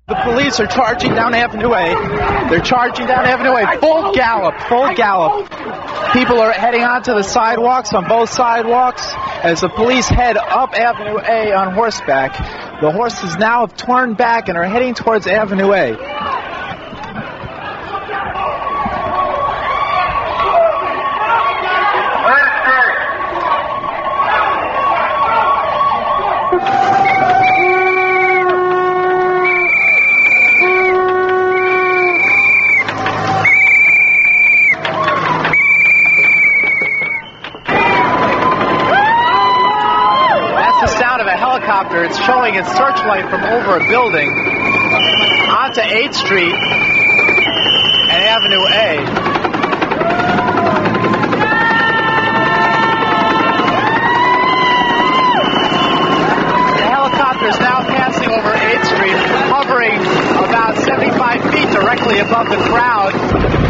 The police are charging down Avenue A. They're charging down Avenue A. Full gallop, full gallop. People are heading onto the sidewalks, on both sidewalks, as the police head up Avenue A on horseback. The horses now have turned back and are heading towards Avenue A. It's showing its searchlight from over a building onto 8th Street and Avenue A. The helicopter is now passing over 8th Street, hovering about 75 feet directly above the crowd.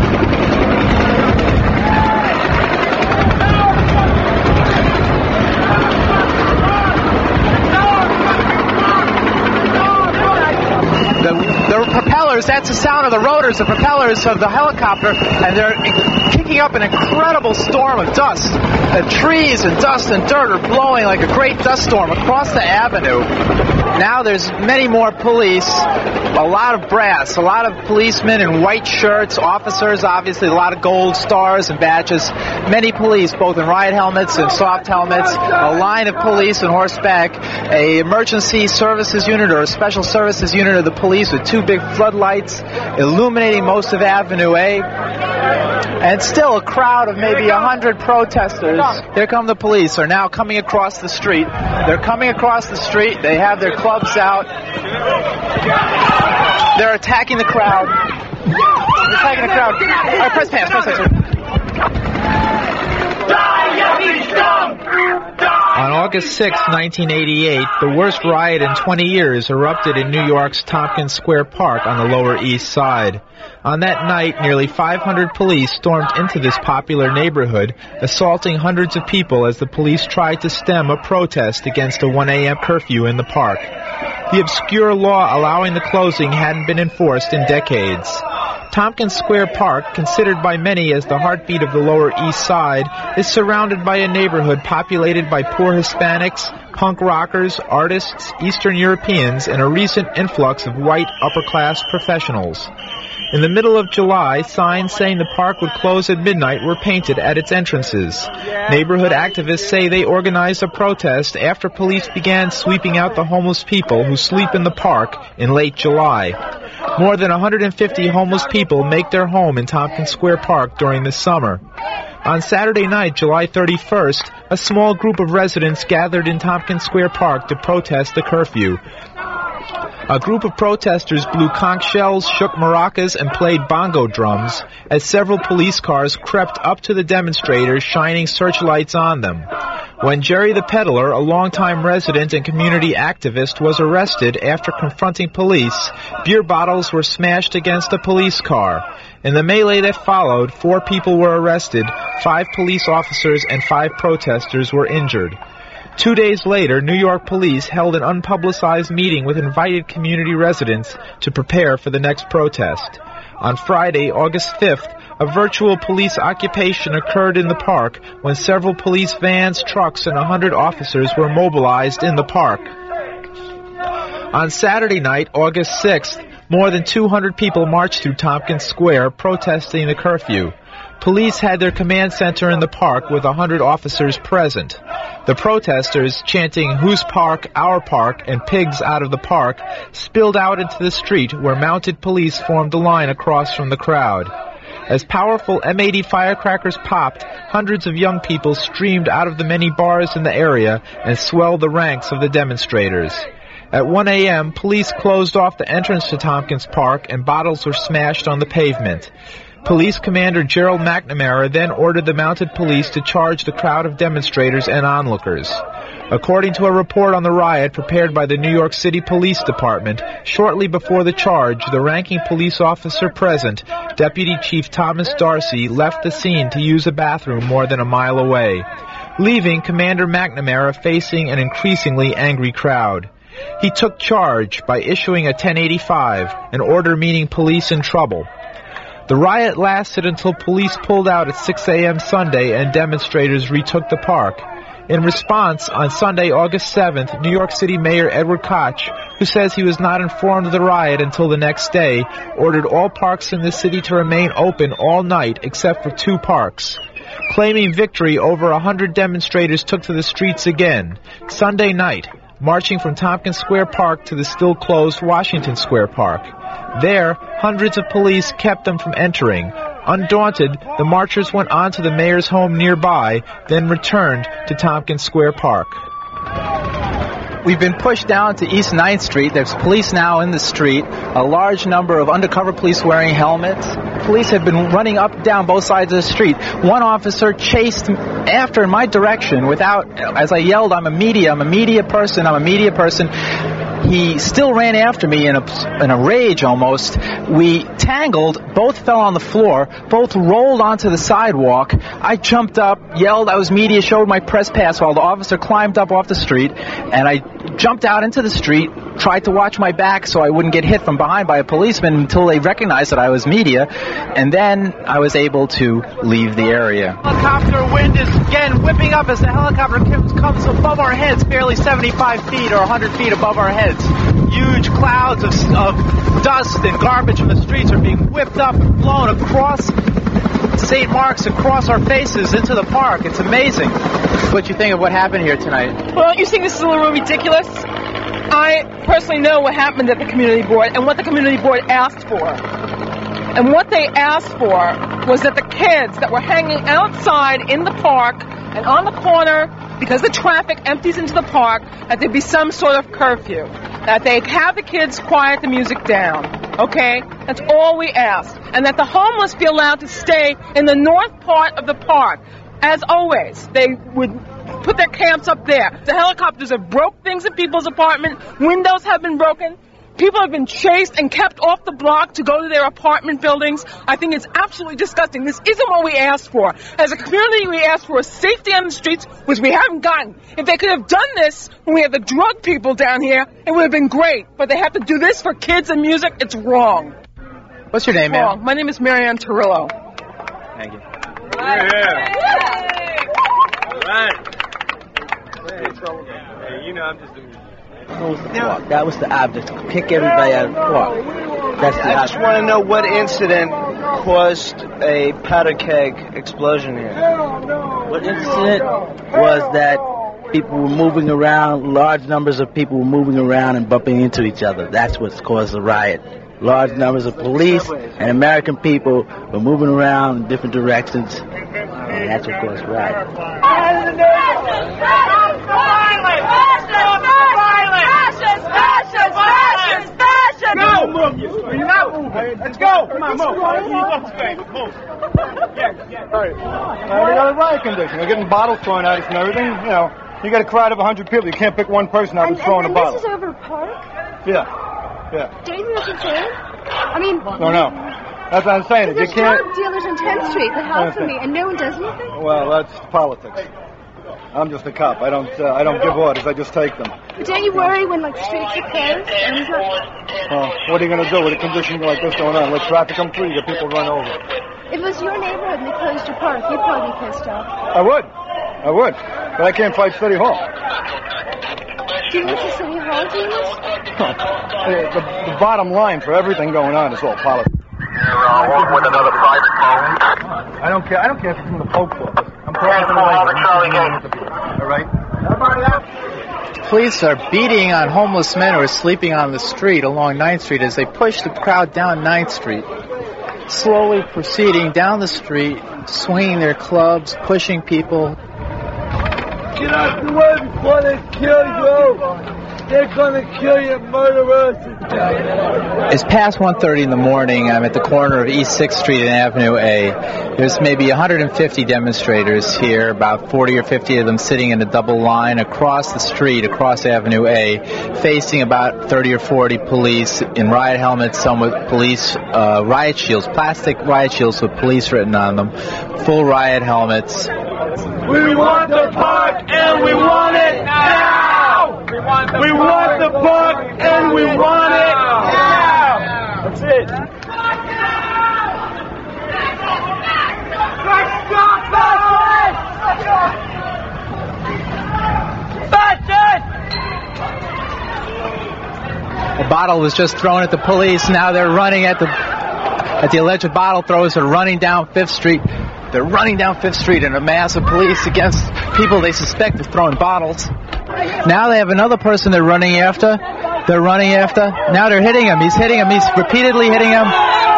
The propellers, that's the sound of the rotors, the propellers of the helicopter, and they're kicking up an incredible storm of dust. The trees and dust and dirt are blowing like a great dust storm across the avenue. Now there's many more police, a lot of brass, a lot of policemen in white shirts, officers, obviously a lot of gold stars and badges, many police, both in riot helmets and soft helmets, a line of police on horseback, a emergency services unit or a special services unit of the police with two big floodlights illuminating most of Avenue A, and still a crowd of maybe 100 protesters. Here come the police, are now coming across the street. They're coming across the street, they have their clubs out. They're attacking the crowd. They're attacking the crowd. All right, press pants. On August 6, 1988, the worst riot in 20 years erupted in New York's Tompkins Square Park on the Lower East Side. On that night, nearly 500 police stormed into this popular neighborhood, assaulting hundreds of people as the police tried to stem a protest against a 1 a.m. curfew in the park. The obscure law allowing the closing hadn't been enforced in decades. Tompkins Square Park, considered by many as the heartbeat of the Lower East Side, is surrounded by a neighborhood populated by poor Hispanics, punk rockers, artists, Eastern Europeans, and a recent influx of white upper-class professionals. In the middle of July, signs saying the park would close at midnight were painted at its entrances. Neighborhood activists say they organized a protest after police began sweeping out the homeless people who sleep in the park in late July. More than 150 homeless people make their home in Tompkins Square Park during the summer. On Saturday night, July 31st, a small group of residents gathered in Tompkins Square Park to protest the curfew. A group of protesters blew conch shells, shook maracas, and played bongo drums as several police cars crept up to the demonstrators, shining searchlights on them. When Jerry the Peddler, a longtime resident and community activist, was arrested after confronting police, beer bottles were smashed against a police car. In the melee that followed, 4 people were arrested, 5 police officers and 5 protesters were injured. 2 days later, New York police held an unpublicized meeting with invited community residents to prepare for the next protest. On Friday, August 5th, a virtual police occupation occurred in the park when several police vans, trucks, and 100 officers were mobilized in the park. On Saturday night, August 6th, more than 200 people marched through Tompkins Square protesting the curfew. Police had their command center in the park with 100 officers present. The protesters, chanting "Whose Park? Our Park" and "Pigs out of the park," spilled out into the street where mounted police formed a line across from the crowd. As powerful M80 firecrackers popped, hundreds of young people streamed out of the many bars in the area and swelled the ranks of the demonstrators. At 1 a.m., police closed off the entrance to Tompkins Park and bottles were smashed on the pavement. Police Commander Gerald McNamara then ordered the mounted police to charge the crowd of demonstrators and onlookers. According to a report on the riot prepared by the New York City Police Department, shortly before the charge, the ranking police officer present, Deputy Chief Thomas Darcy, left the scene to use a bathroom more than a mile away, leaving Commander McNamara facing an increasingly angry crowd. He took charge by issuing a 1085, an order meaning police in trouble. The riot lasted until police pulled out at 6 a.m. Sunday and demonstrators retook the park. In response, on Sunday, August 7th, New York City Mayor Edward Koch, who says he was not informed of the riot until the next day, ordered all parks in the city to remain open all night except for 2 parks. Claiming victory, over 100 demonstrators took to the streets again. Sunday night, marching from Tompkins Square Park to the still-closed Washington Square Park. There, hundreds of police kept them from entering. Undaunted, the marchers went on to the mayor's home nearby, then returned to Tompkins Square Park. We've been pushed down to East 9th Street. There's police now in the street, a large number of undercover police wearing helmets. Police have been running up and down both sides of the street. One officer chased after in my direction without, as I yelled, I'm a media person. He still ran after me in a rage almost. We tangled, both fell on the floor, both rolled onto the sidewalk. I jumped up, yelled I was media, showed my press pass while the officer climbed up off the street, and I jumped out into the street, tried to watch my back so I wouldn't get hit from behind by a policeman until they recognized that I was media, and then I was able to leave the area. Helicopter wind is again whipping up as the helicopter comes above our heads, barely 75 feet or 100 feet above our heads. Huge clouds of dust and garbage from the streets are being whipped up and blown across St. Mark's, across our faces into the park. It's amazing. What do you think of what happened here tonight? Well, you think this is a little ridiculous? I personally know what happened at the community board and what the community board asked for. And what they asked for was that the kids that were hanging outside in the park and on the corner, because the traffic empties into the park, that there be some sort of curfew. That they have the kids quiet the music down. Okay? That's all we asked. And that the homeless be allowed to stay in the north part of the park. As always, they would put their camps up there. The helicopters have broke things in people's apartments. Windows have been broken. People have been chased and kept off the block to go to their apartment buildings. I think it's absolutely disgusting. This isn't what we asked for. As a community, we asked for safety on the streets, which we haven't gotten. If they could have done this when we had the drug people down here, it would have been great. But they have to do this for kids and music. It's wrong. What's your name, ma'am? My name is Marianne Torillo. Thank you. Yeah. Right. Hey, you know, I'm just doing. Close the park. That was the object, to kick everybody out of the park. That's the I just want to know what incident caused a powder keg explosion here. What incident was that people were moving around, large numbers of people were moving around and bumping into each other. That's what's caused the riot. Large numbers of police and American people were moving around in different directions, and that's what caused the riot. No, move. You're not moving. Let's go. Come on, move. Move. Yeah. All right. We got a riot condition. We're getting bottles thrown at us and everything. You know, you got a crowd of 100 people. You can't pick one person out who's throwing a bottle. This is over park? Yeah. Don't you think that's insane? I mean... No. That's what I'm saying. There's You can't... drug dealers on 10th Street that help for me, and no one does anything? Well, that's politics. I'm just a cop. I don't give orders. I just take them. But don't you worry when, like, the streets are closed? Well, what are you going to do with a condition like this going on? Let traffic come through, you get people run over. If it was your neighborhood and they closed your park, you'd probably be pissed off. I would. But I can't fight City Hall. Do you want to City Hall doing this? The bottom line for everything going on is all politics. With another private phone. I don't care if it's from the Pope's office. I'm calling from the all right? Police are beating on homeless men who are sleeping on the street along 9th Street as they push the crowd down 9th Street. Slowly proceeding down the street, swinging their clubs, pushing people. Get out the way before they kill you! They're gonna kill you, murderers! It's past 1:30 in the morning. I'm at the corner of East 6th Street and Avenue A. There's maybe 150 demonstrators here, about 40 or 50 of them sitting in a double line across the street, across Avenue A, facing about 30 or 40 police in riot helmets, some with police riot shields, plastic riot shields with police written on them, full riot helmets. We want the park and we want it now! We want the park, and we want it now. That's it. A bottle was just thrown at the police. Now they're running at the alleged bottle throwers. They're running down 5th Street. They're running down 5th Street in a mass of police against people they suspect of throwing bottles. Now they have another person they're running after. They're running after. Now they're hitting him. He's hitting him. He's repeatedly hitting him.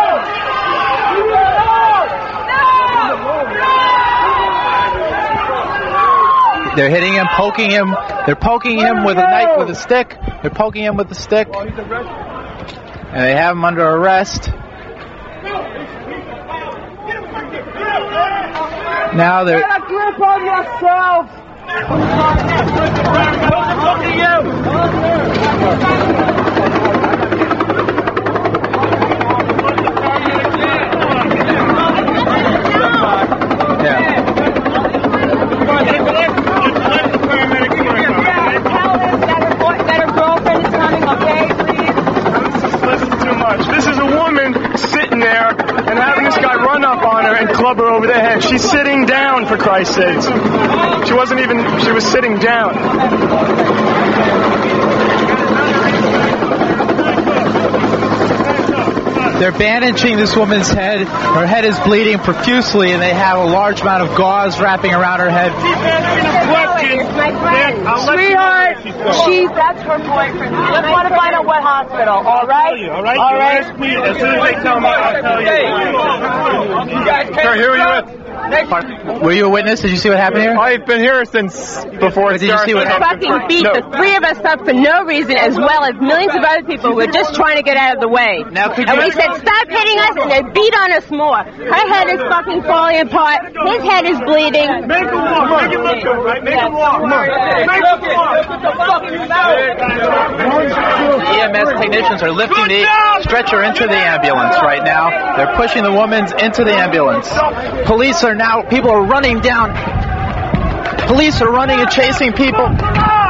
They're hitting him, poking him. They're poking him with a knife, with a stick. They're poking him with a stick. And they have him under arrest. Now they're... Get a grip on yourself! Club her over the head. She's sitting down, for Christ's sakes. She wasn't even, she was sitting down. They're bandaging this woman's head. Her head is bleeding profusely, and they have a large amount of gauze wrapping around her head. My friend. Sweetheart, that's her boyfriend. Let's want to find out what hospital, all right? All right? All right. As soon as they tell me, I'll tell you. Sir, who are you with? Were you a witness? Did you see what happened here? I've been here since before. Did you see what happened? Fucking beat the three of us up for no reason, as well as millions of other people who were just trying to get out of the way. Now, And we said, stop hitting us, and they beat on us more. Her head is fucking falling apart. His head is bleeding. Make him walk. Make him look good, right? Make him walk. Come on. Make him walk. EMS technicians are lifting the stretcher into the ambulance right now. They're pushing the woman into the ambulance. Police are now, people are running down. Police are running and chasing people. Stay!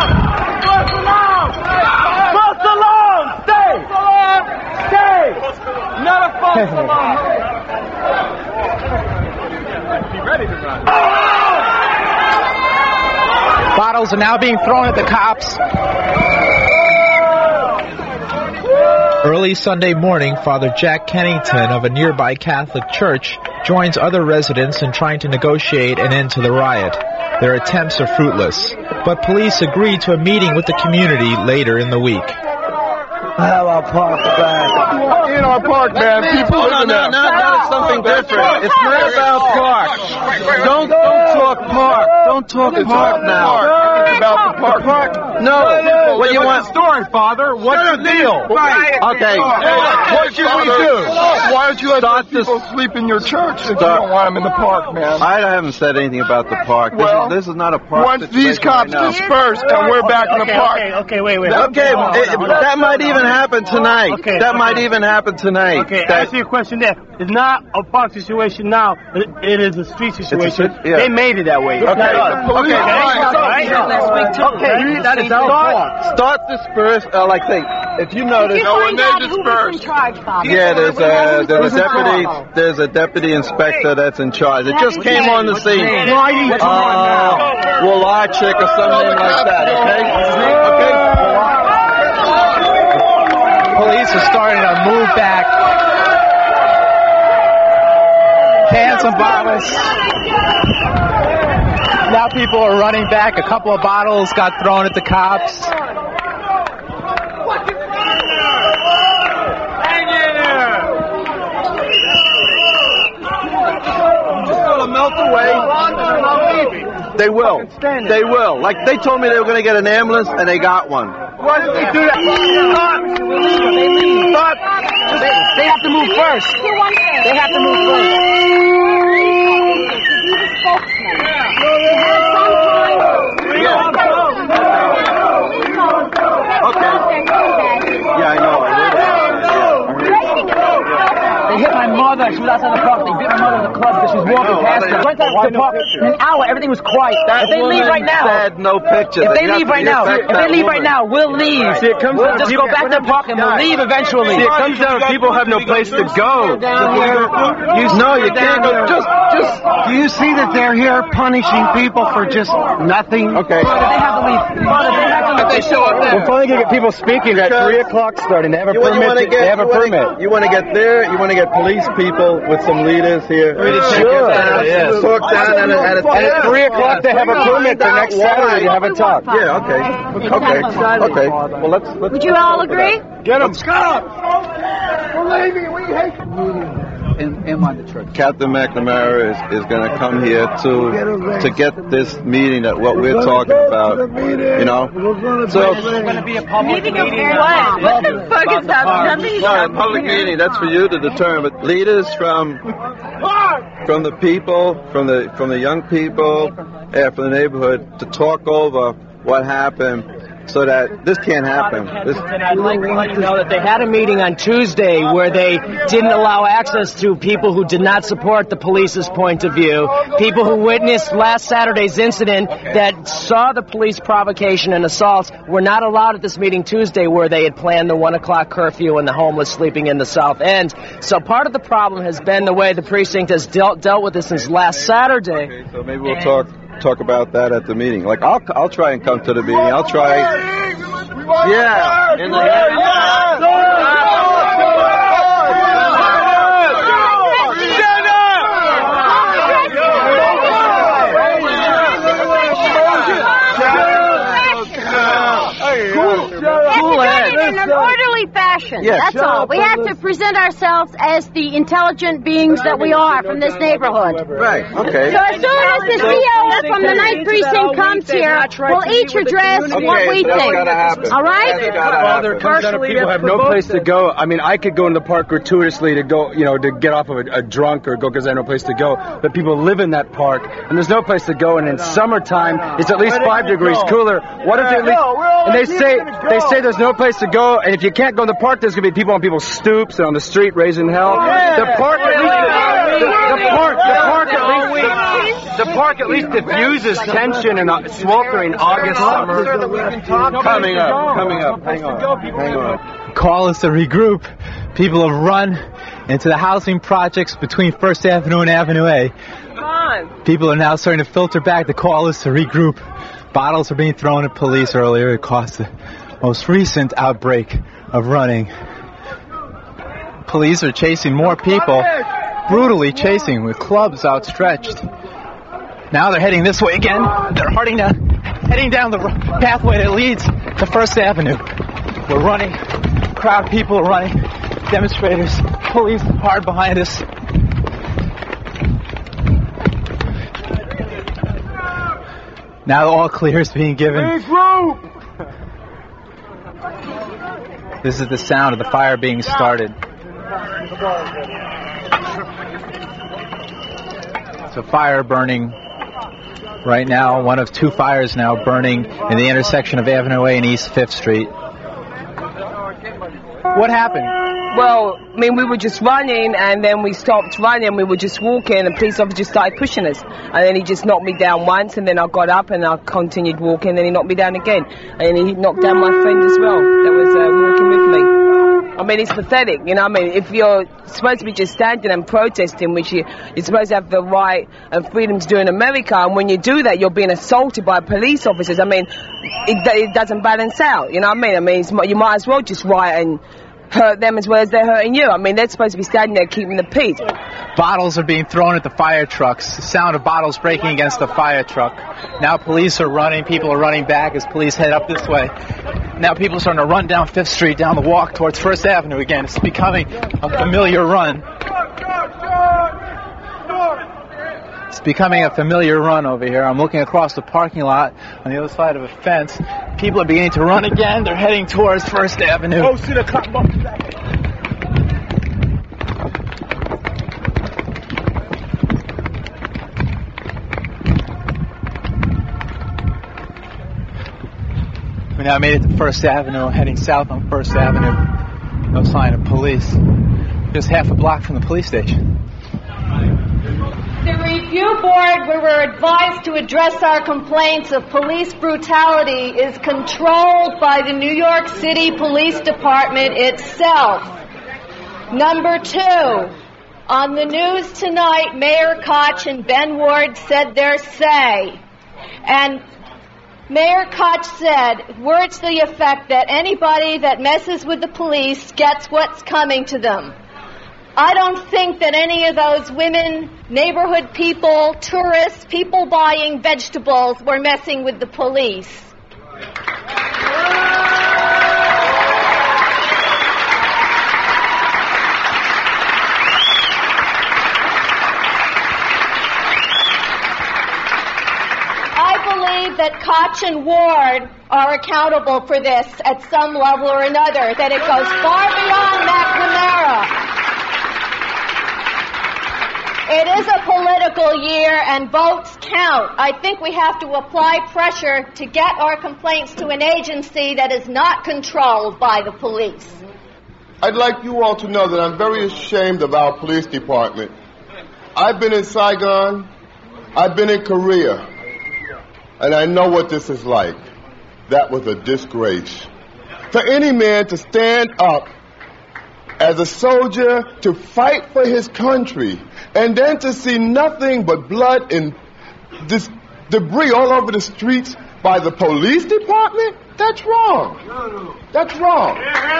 Stay! Not a false alarm! Be ready to run. Bottles are now being thrown at the cops. Early Sunday morning, Father Jack Kennington of a nearby Catholic church joins other residents in trying to negotiate an end to the riot. Their attempts are fruitless, but police agree to a meeting with the community later in the week. Have our park back. In our park, man. People live in there. Now it's something different. It's not about park. Don't talk park. Don't talk park now. It's about the park. No. What do you want? Story, Father. What's the deal? Okay. What should we do? Why don't you let people sleep in your church if you don't want them in the park, man? I haven't said anything about the park. This is not a park. Once these cops disperse and we're back in the park. Okay, that might even happen tonight. That might even happen tonight. Okay, answer your question there. It's not a park situation now. It is a street situation. They made it that way. Okay. That is our fault. Start disperse. Like say, if you notice, When they disperse. there's a deputy inspector that's in charge. It just came on the scene. Well, chick or something like that. Okay. Police are starting to move back. Cans and bottles. Now people are running back. A couple of bottles got thrown at the cops. Melt away. They will. They will. Like they told me they were going to get an ambulance, and they got one. Why did they do that? Stop! They have to move first. They have to move first. Okay. Yeah, I know. They hit my mother. mother. She was outside the park. They beat my mother in the club because she was walking past her. Went out to the park. In an hour, everything was quiet. If they leave right now, said no pictures. If they leave right now, we'll leave. See, it comes we'll just go back to the park and we'll leave eventually. See, it comes down to people have no place to go. No, you can't go. Just. Do you see that they're here punishing people for just nothing? Okay. They have to leave. If they show up there. We're finally going to get people speaking at 3 o'clock starting. They have a permit. They have a permit. You want to get there? You want to get police people with some leaders here? Sure. Talk down at 3 o'clock they have a permit for next Saturday to have a talk. Yeah, okay. Well, let's Would you all agree? Get them. Stop! Believe me, we hate Captain McNamara is going to come here to get this meeting that what we're talking about. You know. So It's going to be a public meeting. What the fuck is that? no, a public meeting. That's for you to determine. But leaders from the people, from the young people, from the neighborhood, to talk over what happened. So that this can't happen. I'd like to let you know that they had a meeting on Tuesday where they didn't allow access to people who did not support the police's point of view, people who witnessed last Saturday's incident that saw the police provocation and assaults were not allowed at this meeting Tuesday where they had planned the 1 o'clock curfew and the homeless sleeping in the South End. So part of the problem has been the way the precinct has dealt with this since last Saturday. Okay, so maybe we'll talk about that at the meeting. Like I'll try and come to the meeting. I'll try. Yeah. In an orderly fashion. That's all. We have to present ourselves as the intelligent beings that we are from this neighborhood. Right. Okay. So as soon as the CO from the 9th Precinct comes here, we'll each address what we think. All right? People have no place to go. I mean, I could go in the park gratuitously to go, to get off of a drunk or go because I have no place to go. But people live in that park, and there's no place to go. And in summertime, it's at least 5 degrees cooler. What if at least? And they say there's no place to go, and if you can't go in the park, there's going to be people on people's stoops and on the street raising hell. The park at least diffuses tension in a sweltering August summer. Coming up. Hang on. Call us to regroup. People have run into the housing projects between First Avenue and Avenue A. Come on. People are now starting to filter back to call us to regroup. Bottles are being thrown at police earlier. It caused the most recent outbreak of running. Police are chasing more people, brutally chasing with clubs outstretched. Now they're heading this way again. They're heading down the pathway that leads to First Avenue. We're running. Crowd of people are running. Demonstrators, police hard behind us. Now all clear is being given. This is the sound of the fire being started. It's a fire burning right now. One of 2 fires now burning in the intersection of Avenue A and East 5th Street. What happened? Well, I mean, we were just running, and then we stopped running. We were just walking, and the police officer just started pushing us. And then he just knocked me down once, and then I got up, and I continued walking, and then he knocked me down again. And he knocked down my friend as well that was walking with me. I mean, it's pathetic, I mean, if you're supposed to be just standing and protesting, which you're supposed to have the right and freedom to do in America, and when you do that, you're being assaulted by police officers. I mean, it doesn't balance out, I mean, you might as well just riot and hurt them as well as they're hurting you. I mean, they're supposed to be standing there keeping the peace. Bottles are being thrown at the fire trucks. The sound of bottles breaking against the fire truck. Now police are running. People are running back as police head up this way. Now people are starting to run down 5th Street, down the walk towards First Avenue again. It's becoming a familiar run. It's becoming a familiar run over here. I'm looking across the parking lot on the other side of a fence. People are beginning to run again. They're heading towards First Avenue. Oh, see the cop bumping back. We now made it to First Avenue, heading south on First Avenue. No sign of police. just half a block from the police station. The review board, where we're advised to address our complaints of police brutality, is controlled by the New York City Police Department itself. Number 2, on the news tonight, Mayor Koch and Ben Ward said their say. And Mayor Koch said words to the effect that anybody that messes with the police gets what's coming to them. I don't think that any of those women, neighborhood people, tourists, people buying vegetables were messing with the police. I believe that Koch and Ward are accountable for this at some level or another, that it goes far beyond McNamara. It is a political year and votes count. I think we have to apply pressure to get our complaints to an agency that is not controlled by the police. I'd like you all to know that I'm very ashamed of our police department. I've been in Saigon, I've been in Korea, and I know what this is like. That was a disgrace. For any man to stand up as a soldier to fight for his country, and then to see nothing but blood and this debris all over the streets by the police department, that's wrong. That's wrong.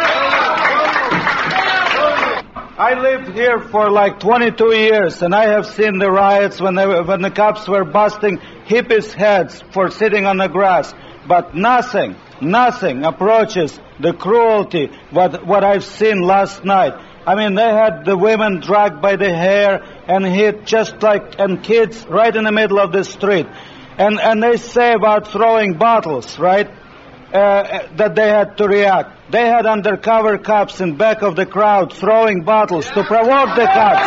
I lived here for like 22 years, and I have seen the riots when the cops were busting hippies' heads for sitting on the grass. But nothing approaches the cruelty what I've seen last night. I mean, they had the women dragged by the hair and hit and kids right in the middle of the street. And they say about throwing bottles, right? That they had to react. They had undercover cops in back of the crowd throwing bottles to provoke the cops.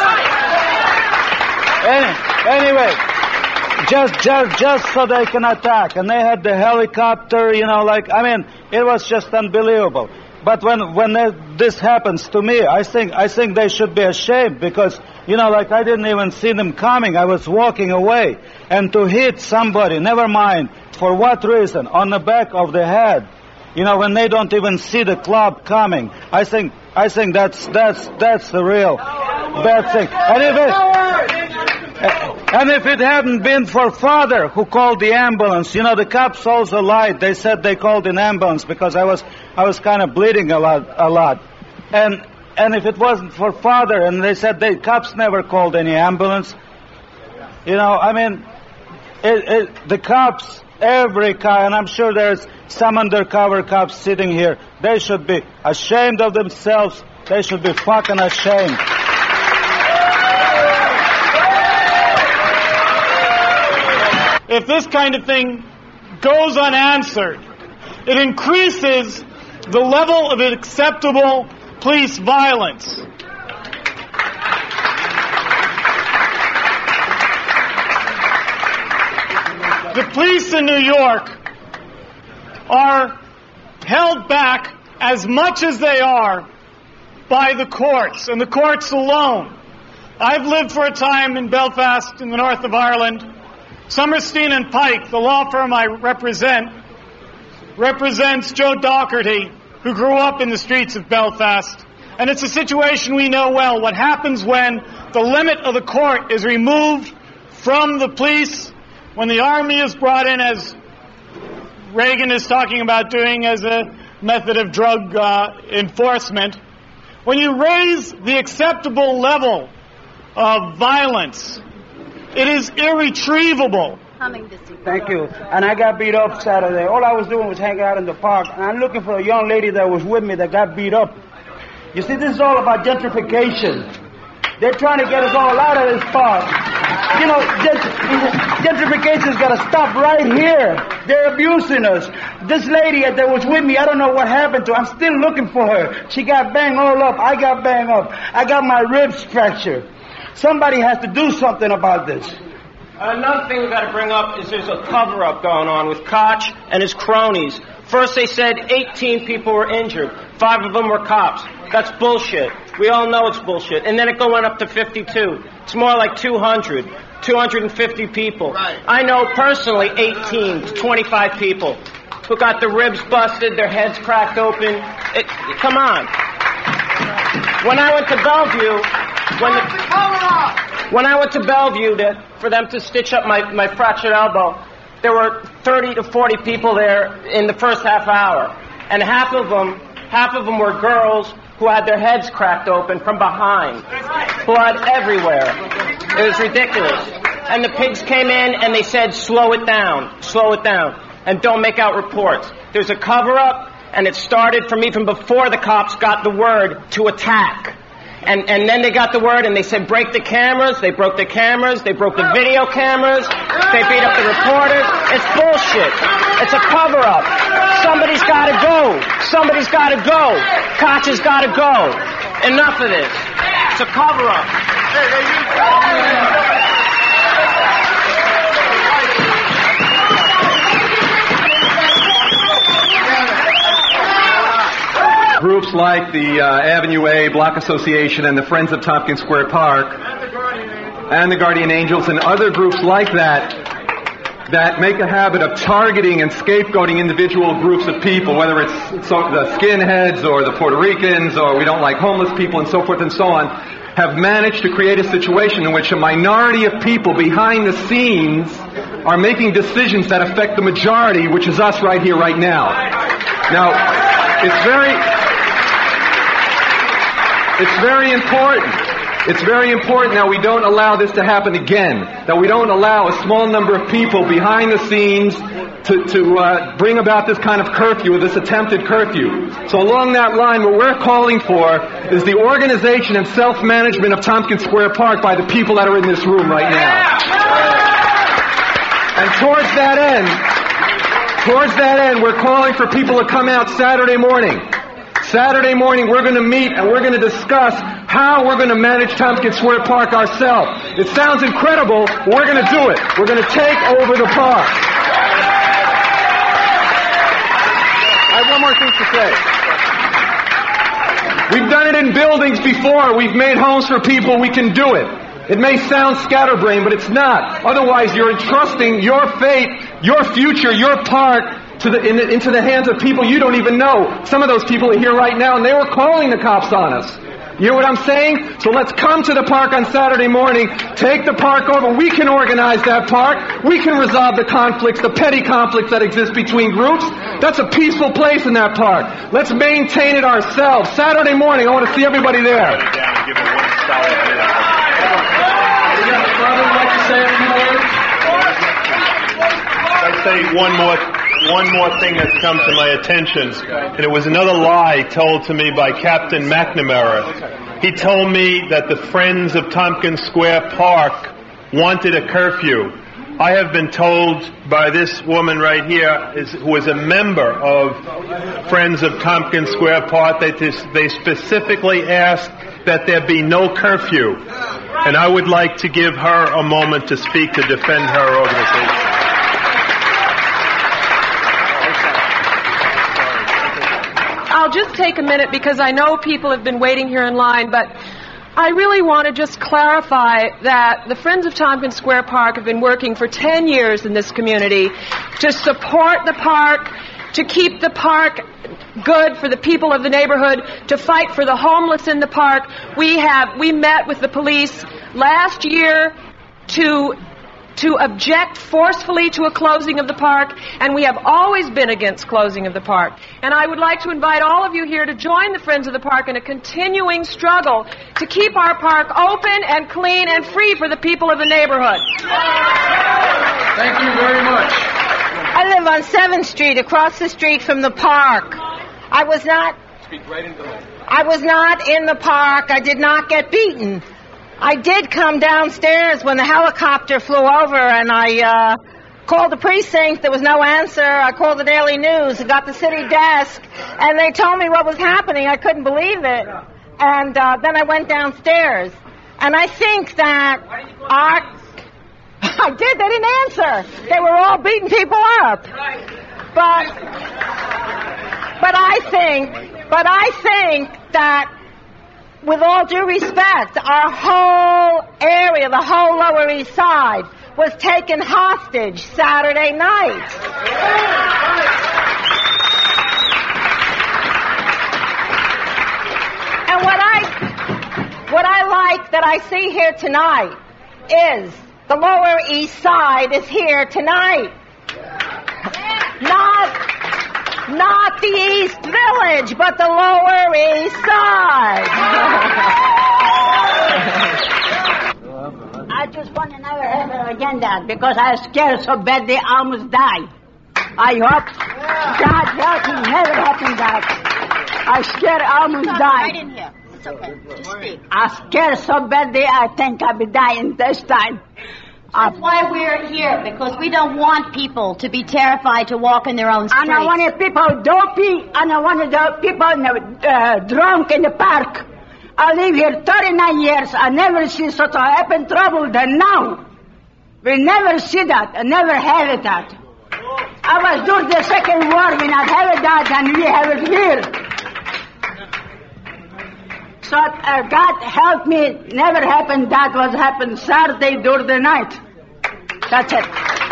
Anyway, just so they can attack. And they had the helicopter, it was just unbelievable. But when this happens to me, I think they should be ashamed because, I didn't even see them coming. I was walking away. And to hit somebody, never mind for what reason, on the back of the head, when they don't even see the club coming, I think that's the real bad thing. And if it hadn't been for Father who called the ambulance, the cops also lied. They said they called an ambulance because I was kind of bleeding a lot. And if it wasn't for Father, and they said the cops never called any ambulance, the cops, every car, and I'm sure there's some undercover cops sitting here, they should be ashamed of themselves. They should be fucking ashamed. If this kind of thing goes unanswered, it increases the level of acceptable police violence. The police in New York are held back as much as they are by the courts, and the courts alone. I've lived for a time in Belfast in the north of Ireland. Summerstein and Pike, the law firm I represents Joe Doherty, who grew up in the streets of Belfast. And it's a situation we know well. What happens when the limit of the court is removed from the police, when the army is brought in, as Reagan is talking about doing as a method of drug enforcement. When you raise the acceptable level of violence, it is irretrievable. Thank you. And I got beat up Saturday. All I was doing was hanging out in the park. And I'm looking for a young lady that was with me that got beat up. You see, this is all about gentrification. They're trying to get us all out of this park. Gentrification's got to stop right here. They're abusing us. This lady that was with me, I don't know what happened to her. I'm still looking for her. She got banged all up. I got banged up. I got my ribs fractured. Somebody has to do something about this. Another thing we've got to bring up is there's a cover-up going on with Koch and his cronies. First they said 18 people were injured. 5 of them were cops. That's bullshit. We all know it's bullshit. And then it went up to 52. It's more like 200, 250 people. I know personally 18 to 25 people who got their ribs busted, their heads cracked open. Come on. When I went to Bellevue, when I went to Bellevue for them to stitch up my fractured elbow, there were 30 to 40 people there in the first half hour. And half of them were girls who had their heads cracked open from behind. Blood everywhere. It was ridiculous. And the pigs came in and they said, slow it down, and don't make out reports. There's a cover-up, and it started from even before the cops got the word to attack. And then they got the word and they said, break the cameras. They broke the cameras. They broke the video cameras. They beat up the reporters. It's bullshit. It's a cover-up. Somebody's got to go. Somebody's got to go. Koch has got to go. Enough of this. It's a cover-up. Groups like the Avenue A Block Association and the Friends of Tompkins Square Park and the Guardian Angels and other groups like that make a habit of targeting and scapegoating individual groups of people, whether it's the skinheads or the Puerto Ricans or we don't like homeless people and so forth and so on, have managed to create a situation in which a minority of people behind the scenes are making decisions that affect the majority, which is us right here, right now. Now, it's very important. It's very important that we don't allow this to happen again. That we don't allow a small number of people behind the scenes to bring about this kind of curfew, this attempted curfew. So along that line, what we're calling for is the organization and self-management of Tompkins Square Park by the people that are in this room right now. And towards that end, we're calling for people to come out Saturday morning. Saturday morning, we're going to meet and we're going to discuss how we're going to manage Tompkins Square Park ourselves. It sounds incredible, but we're going to do it. We're going to take over the park. I have one more thing to say. We've done it in buildings before. We've made homes for people. We can do it. It may sound scatterbrained, but it's not. Otherwise, you're entrusting your fate, your future, your park into the hands of people you don't even know. Some of those people are here right now, and they were calling the cops on us. You hear what I'm saying? So let's come to the park on Saturday morning, take the park over. We can organize that park. We can resolve the conflicts, the petty conflicts that exist between groups. That's a peaceful place in that park. Let's maintain it ourselves. Saturday morning, I want to see everybody there. I'd say one more thing that's come to my attention, and it was another lie told to me by Captain McNamara. He told me that the Friends of Tompkins Square Park wanted a curfew. I have been told by this woman right here, who is a member of Friends of Tompkins Square Park, that they specifically asked that there be no curfew. And I would like to give her a moment to speak to defend her organization. I'll just take a minute because I know people have been waiting here in line, but I really want to just clarify that the Friends of Tompkins Square Park have been working for 10 years in this community to support the park, to keep the park good for the people of the neighborhood, to fight for the homeless in the park. We met with the police last year to object forcefully to a closing of the park, and we have always been against closing of the park. And I would like to invite all of you here to join the Friends of the Park in a continuing struggle to keep our park open and clean and free for the people of the neighborhood. Thank you very much. I live on 7th Street, across the street from the park. I was not in the park. I did not get beaten. I did come downstairs when the helicopter flew over, and I called the precinct. There was no answer. I called the Daily News. I got the city desk, and they told me what was happening. I couldn't believe it. And then I went downstairs. And I think that I did. They didn't answer. They were all beating people up. But I think that with all due respect, our whole area, the whole Lower East Side, was taken hostage Saturday night. And what I like that I see here tonight is the Lower East Side is here tonight. Not the East Village, but the Lower East Side. I just want to never ever again that because I was scared so bad they almost died. I hope God help me never happen that. I scared almost died. Right in here. It's okay. Just speak. I scared so bad they I think I'll be dying this time. That's why we're here, because we don't want people to be terrified to walk in their own streets. I don't want people dopey. I don't want people drunk in the park. I live here 39 years. I never see such a happen trouble than now. We never see that. I never had that. I was during the Second War when I had that, and we have it here. So God help me, never happened that was happened Saturday during the night. That's it.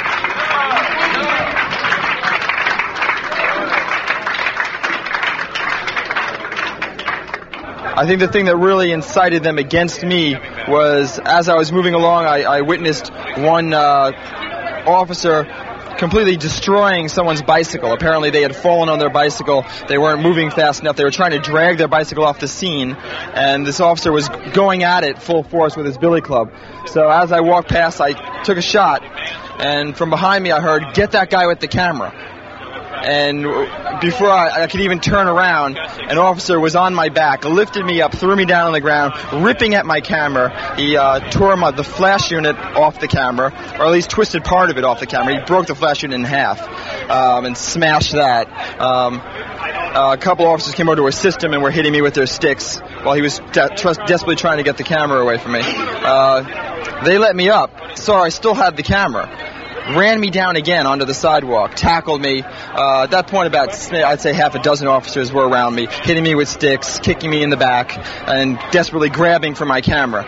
I think the thing that really incited them against me was as I was moving along, I witnessed one officer completely destroying someone's bicycle. Apparently they had fallen on their bicycle. They weren't moving fast enough. They were trying to drag their bicycle off the scene, and this officer was going at it full force with his billy club. So as I walked past, I took a shot, and from behind me I heard, "Get that guy with the camera." And before I could even turn around, an officer was on my back, lifted me up, threw me down on the ground, ripping at my camera. He tore the flash unit off the camera, or at least twisted part of it off the camera. He broke the flash unit in half and smashed that. A couple officers came over to assist him and were hitting me with their sticks while he was desperately trying to get the camera away from me. They let me up, so I still had the camera. Ran me down again onto the sidewalk, tackled me. At that point, about, I'd say, half a dozen officers were around me, hitting me with sticks, kicking me in the back, and desperately grabbing for my camera.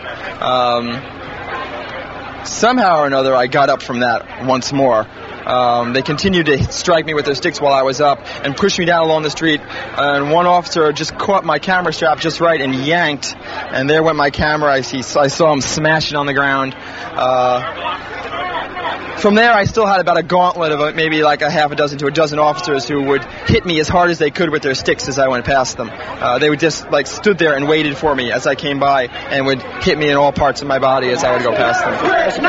Somehow or another, I got up from that once more. They continued to strike me with their sticks while I was up and pushed me down along the street. And one officer just caught my camera strap just right and yanked, and there went my camera. I saw him smash it on the ground. From there, I still had about a gauntlet of maybe like a half a dozen to a dozen officers who would hit me as hard as they could with their sticks as I went past them. They would just stood there and waited for me as I came by and would hit me in all parts of my body as I would go past them.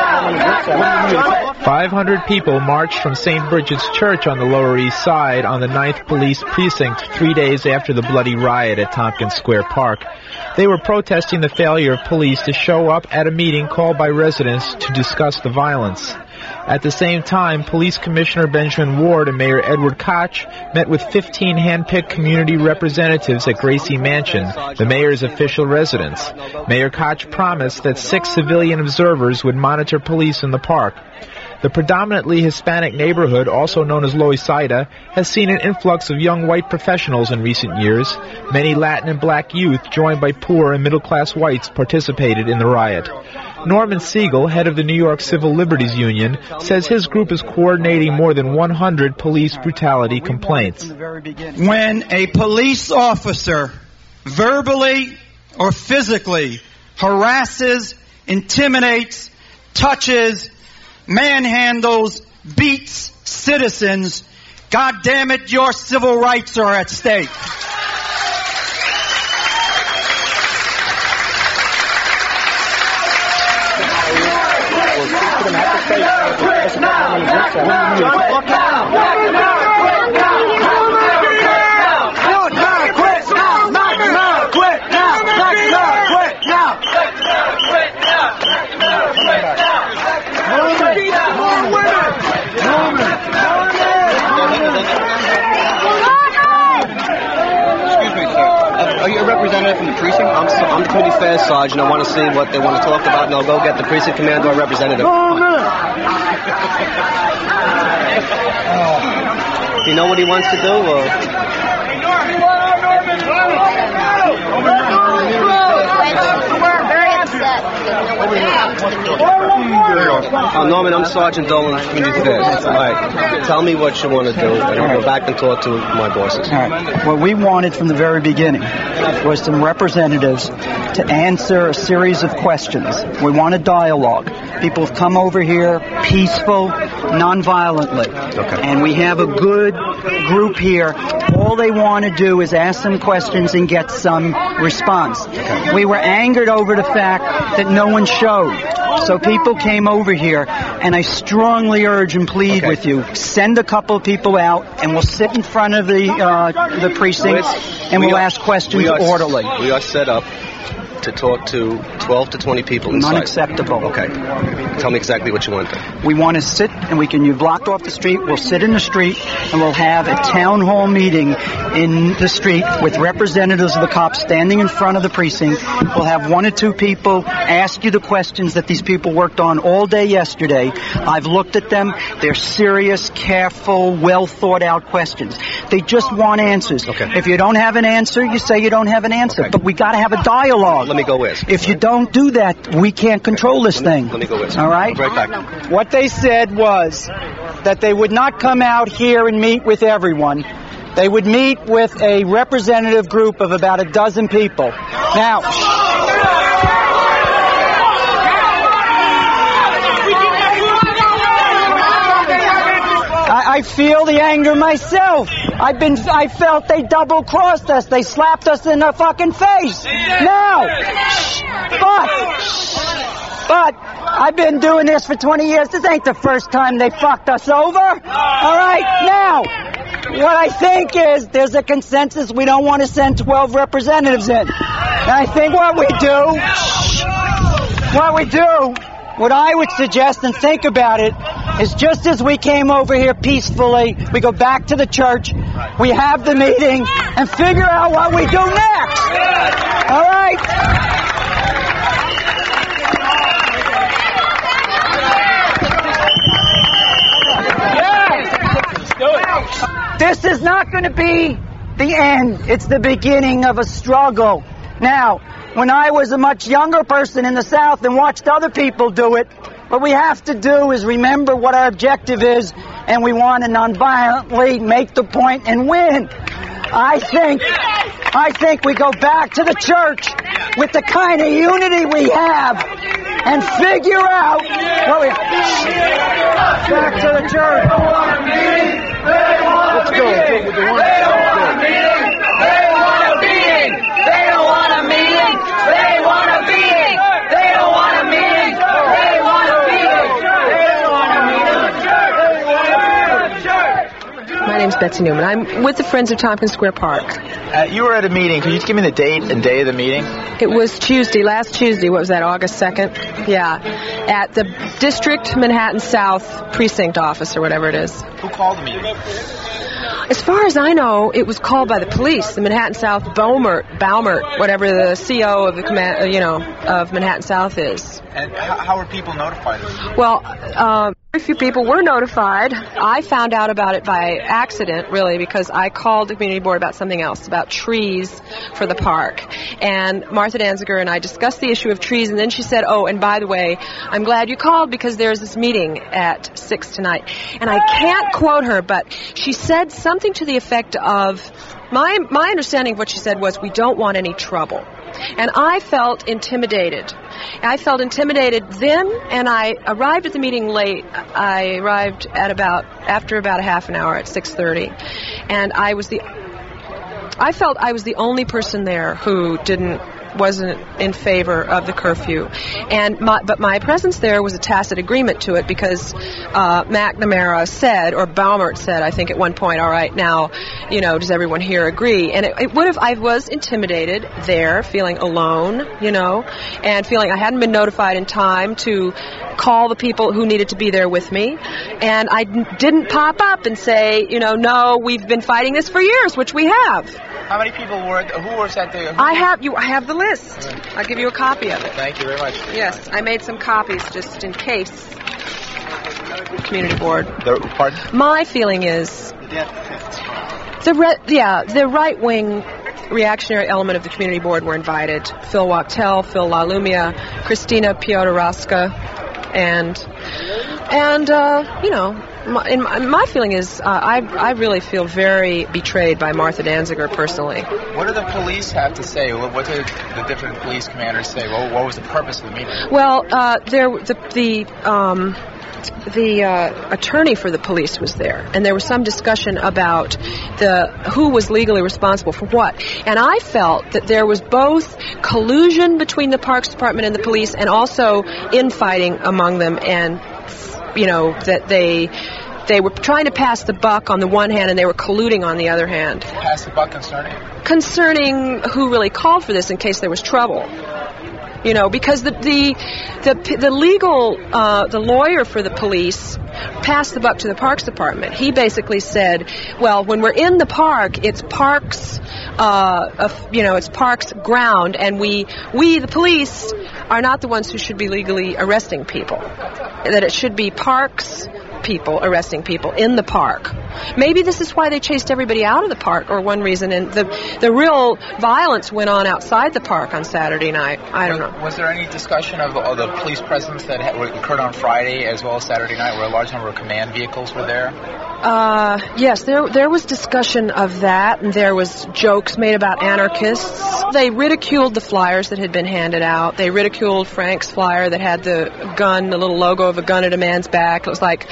500 people marched from St. Bridget's Church on the Lower East Side on the 9th Police Precinct 3 days after the bloody riot at Tompkins Square Park. They were protesting the failure of police to show up at a meeting called by residents to discuss the violence. At the same time, Police Commissioner Benjamin Ward and Mayor Edward Koch met with 15 hand-picked community representatives at Gracie Mansion, the mayor's official residence. Mayor Koch promised that 6 civilian observers would monitor police in the park. The predominantly Hispanic neighborhood, also known as Loisaida, has seen an influx of young white professionals in recent years. Many Latin and black youth, joined by poor and middle-class whites, participated in the riot. Norman Siegel, head of the New York Civil Liberties Union, says his group is coordinating more than 100 police brutality complaints. When a police officer verbally or physically harasses, intimidates, touches, manhandles, beats citizens, God damn it, your civil rights are at stake. Are you a representative from the precinct? I'm the Cody Fair Sergeant. I want to see what they want to talk about, and I'll go get the precinct commander or representative. Do you know what he wants to do, or? Norman, I'm Sergeant Dolan, Community Affairs. All right. Tell me what you want to do, and I'll go back and talk to my bosses. All right. What we wanted from the very beginning was some representatives to answer a series of questions. We want a dialogue. People have come over here peaceful, non-violently. Okay. And we have a good group here. All they want to do is ask some questions and get some response. Okay. We were angered over the fact that no one showed. So people came over here, and I strongly urge and plead with you, send a couple of people out, and we'll sit in front of the precinct, and we'll ask questions orderly. We are set up to talk to 12 to 20 people inside. Unacceptable. Okay. Tell me exactly what you want to do. We want to sit, and you've blocked off the street. We'll sit in the street, and we'll have a town hall meeting in the street with representatives of the cops standing in front of the precinct. We'll have one or two people ask you the questions that these people worked on all day yesterday. I've looked at them. They're serious, careful, well thought out questions. They just want answers. Okay. If you don't have an answer, you say you don't have an answer. Okay. But we got to have a dialogue. Let me go with. If you don't do that, we can't control this thing. Let me go with. All right? Right back. What they said was that they would not come out here and meet with everyone. They would meet with a representative group of about a dozen people. Now, I feel the anger myself. I felt they double-crossed us. They slapped us in the fucking face. Now, but I've been doing this for 20 years. This ain't the first time they fucked us over. All right, now, what I think is there's a consensus we don't want to send 12 representatives in. And I think what I would suggest and think about it is just as we came over here peacefully, we go back to the church, we have the meeting, and figure out what we do next. All right? This is not going to be the end. It's the beginning of a struggle. Now, when I was a much younger person in the South and watched other people do it, what we have to do is remember what our objective is, and we want to nonviolently make the point and win. I think we go back to the church with the kind of unity we have and figure out what we... Back to the church. Let's go. They don't want a meeting. They want a meeting. They don't want a meeting. They want a meeting. They don't want a meeting. They want a meeting. They don't want a meeting. My name's Betsy Newman. I'm with the Friends of Tompkins Square Park. You were at a meeting. Could you just give me the date and day of the meeting? It was last Tuesday. What was that, August 2nd? Yeah. At the District Manhattan South Precinct Office or whatever it is. Who called the meeting? As far as I know, it was called by the police, the Manhattan South Baumert, whatever the CO of the command, of Manhattan South is. And how were people notified? Well, very few people were notified. I found out about it by accident, really, because I called the community board about something else, about trees for the park. And Martha Danziger and I discussed the issue of trees, and then she said, oh, and by the way, I'm glad you called because there's this meeting at 6 tonight. And I can't quote her, but she said something to the effect of, my understanding of what she said was, we don't want any trouble. And I felt intimidated. Then, and I arrived at the meeting late. I arrived after about a half an hour at 6:30, and I felt I was the only person there who wasn't in favor of the curfew. But my presence there was a tacit agreement to it because McNamara said, or Baumert said, I think at one point, all right, now, does everyone here agree? And I was intimidated there, feeling alone, and feeling I hadn't been notified in time to call the people who needed to be there with me. And I didn't pop up and say, no, we've been fighting this for years, which we have. How many people who was at the... I have the list. I'll give you a copy of it. Thank you very much. Yes, I made some copies just in case. Community board. Pardon? My feeling is the right wing reactionary element of the community board were invited. Phil Wachtel, Phil LaLumia, Christina Piotr-Raska, and my feeling is I really feel very betrayed by Martha Danziger personally. What do the police have to say? What did the different police commanders say? What was the purpose of the meeting? Well, the attorney for the police was there, and there was some discussion about who was legally responsible for what. And I felt that there was both collusion between the Parks Department and the police, and also infighting among them, and that they were trying to pass the buck on the one hand, and they were colluding on the other hand. Pass the buck concerning who really called for this in case there was trouble. Because the lawyer for the police passed the buck to the Parks Department. He basically said, well, when we're in the park, it's Parks, it's Parks ground, and we the police are not the ones who should be legally arresting people. That it should be Parks people arresting people in the park. Maybe this is why they chased everybody out of the park, or one reason, and the real violence went on outside the park on Saturday night. I don't know. Was there any discussion of the police presence that occurred on Friday as well as Saturday night, where a large number of command vehicles were there? Yes, there was discussion of that, and there was jokes made about anarchists. They ridiculed the flyers that had been handed out. They ridiculed Frank's flyer that had the gun, the little logo of a gun at a man's back. It was like,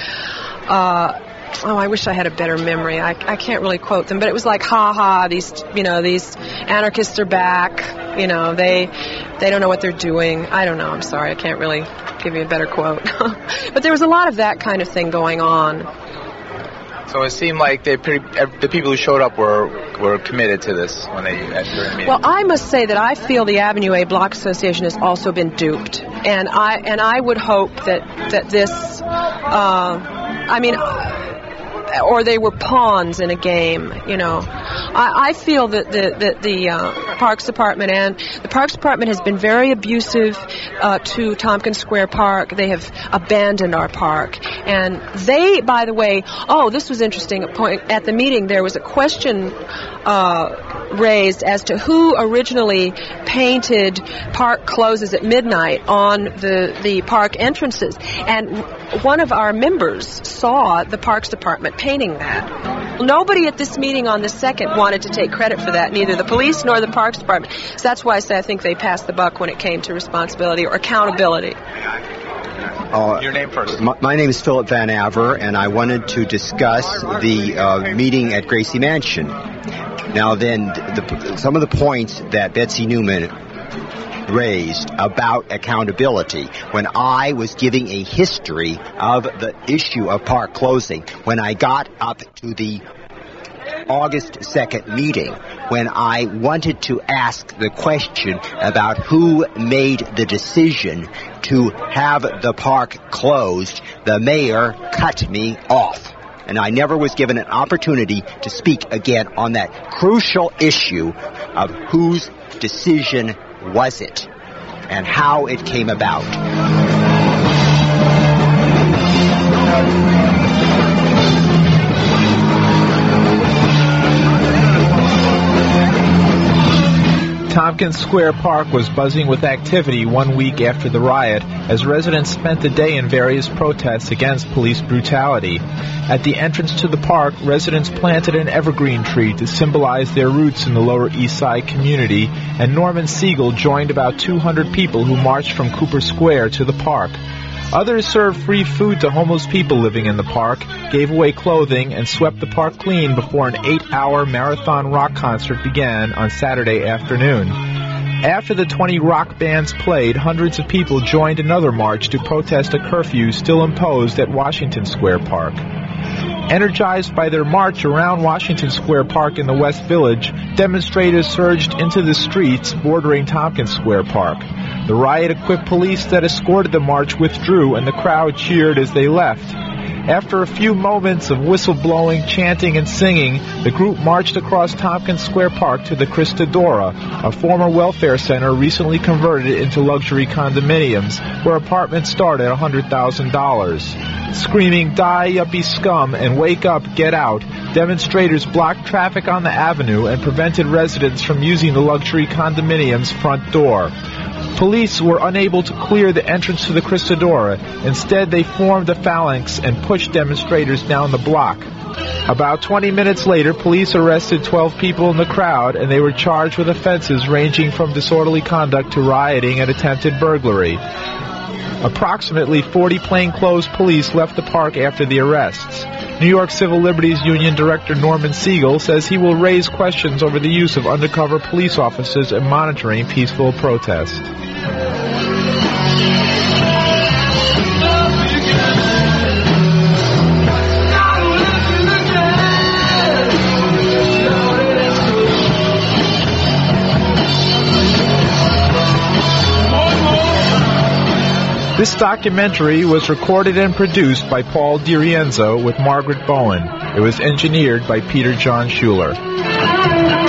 I wish I had a better memory. I can't really quote them, but it was like, these anarchists are back. They don't know what they're doing. I don't know. I'm sorry. I can't really give you a better quote. But there was a lot of that kind of thing going on. So it seemed like the people who showed up were committed to this when they entered the meeting. Well, I must say that I feel the Avenue A Block Association has also been duped, and I would hope that this, or they were pawns in a game. I feel that the Parks Department has been very abusive to Tompkins Square Park. They have abandoned our park, and they, by the way, this was interesting. At the meeting, there was a question raised as to who originally painted park closes at midnight on the park entrances, and one of our members saw the Parks Department painting that. Nobody at this meeting on the 2nd wanted to take credit for that, neither the police nor the Parks Department. So that's why I say I think they passed the buck when it came to responsibility or accountability. Your name first. My name is Philip Van Aver, and I wanted to discuss the meeting at Gracie Mansion. Now then, some of the points that Betsy Newman raised about accountability, when I was giving a history of the issue of park closing, when I got up to the August 2nd meeting, when I wanted to ask the question about who made the decision to have the park closed, the mayor cut me off. And I never was given an opportunity to speak again on that crucial issue of whose decision was it and how it came about. Tompkins Square Park was buzzing with activity 1 week after the riot as residents spent the day in various protests against police brutality. At the entrance to the park, residents planted an evergreen tree to symbolize their roots in the Lower East Side community, and Norman Siegel joined about 200 people who marched from Cooper Square to the park. Others served free food to homeless people living in the park, gave away clothing, and swept the park clean before an 8-hour marathon rock concert began on Saturday afternoon. After the 20 rock bands played, hundreds of people joined another march to protest a curfew still imposed at Washington Square Park. Energized by their march around Washington Square Park in the West Village, demonstrators surged into the streets bordering Tompkins Square Park. The riot-equipped police that escorted the march withdrew, and the crowd cheered as they left. After a few moments of whistle-blowing, chanting, and singing, the group marched across Tompkins Square Park to the Christadora, a former welfare center recently converted into luxury condominiums, where apartments start at $100,000. Screaming, "Die, yuppie scum," and "Wake up, get out," Demonstrators blocked traffic on the avenue and prevented residents from using the luxury condominium's front door. Police were unable to clear the entrance to the Cristadora. Instead, they formed a phalanx and pushed demonstrators down the block. About 20 minutes later, police arrested 12 people in the crowd, and they were charged with offenses ranging from disorderly conduct to rioting and attempted burglary. Approximately 40 plainclothes police left the park after the arrests. New York Civil Liberties Union Director Norman Siegel says he will raise questions over the use of undercover police officers in monitoring peaceful protest. This documentary was recorded and produced by Paul DiRienzo with Margaret Bowen. It was engineered by Peter John Schuler.